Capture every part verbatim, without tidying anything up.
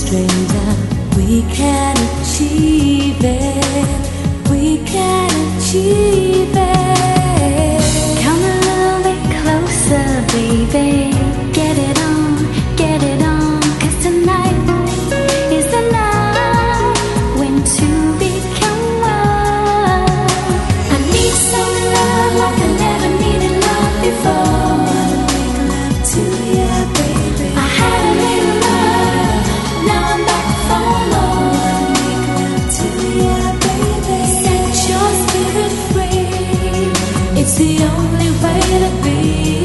stranger, we can achieve it. We can achieve it. Come a little bit closer, baby. Get it on, get it on. 'Cause tonight is the night when two become one. I need some love like I never needed love before. To you, baby. I had a little love, now I'm back for more. To you, baby. Set your spirit free. It's the only way to be.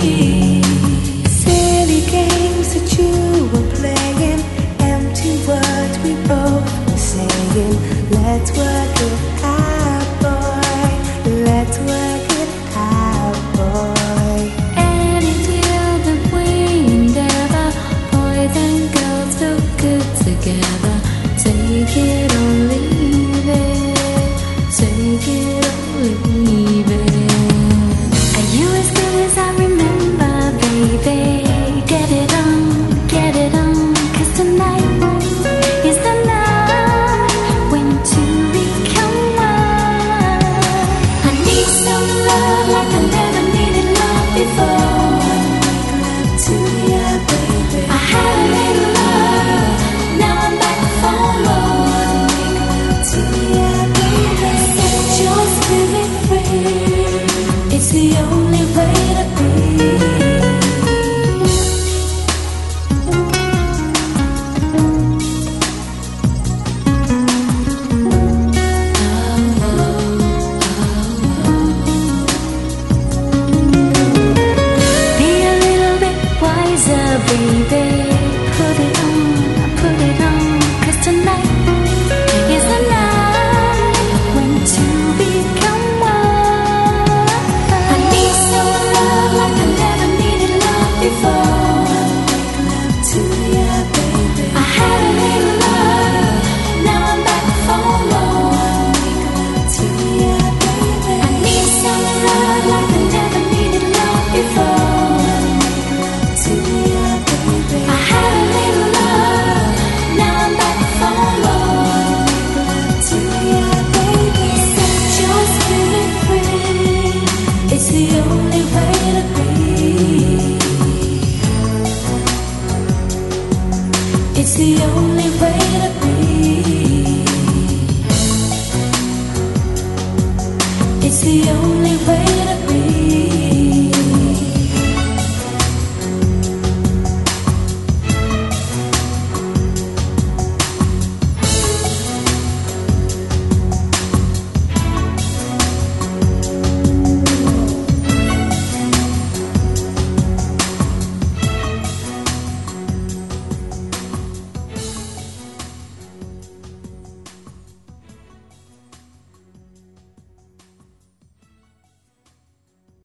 Silly games that you were playing, empty words we both were saying. Let's work it out, boy. Let's work it out, boy. Any deal that we endeavor, boys and girls feel good together. Take it or leave it. Take it or leave it. Are you as good as I remember, baby? Get it on, get it on. 'Cause tonight is the night when two become one. I need some love like I never needed love before. To you, baby. I had a little love, now I'm back for more. To you, baby. Set your spirit free. It's the only way to be. Be a little bit wiser, baby. Put it on, put it on. 'Cause tonight is the night when two become one. I need some love like I never needed love before. To you, baby. I had a little love, now I'm back for more. To you, baby. I need some love like I never needed love before. To you, baby. I had a little love, now I'm back for more. To you, baby. Set your spirit free. It's the only way to be. It's the only way to be. It's the only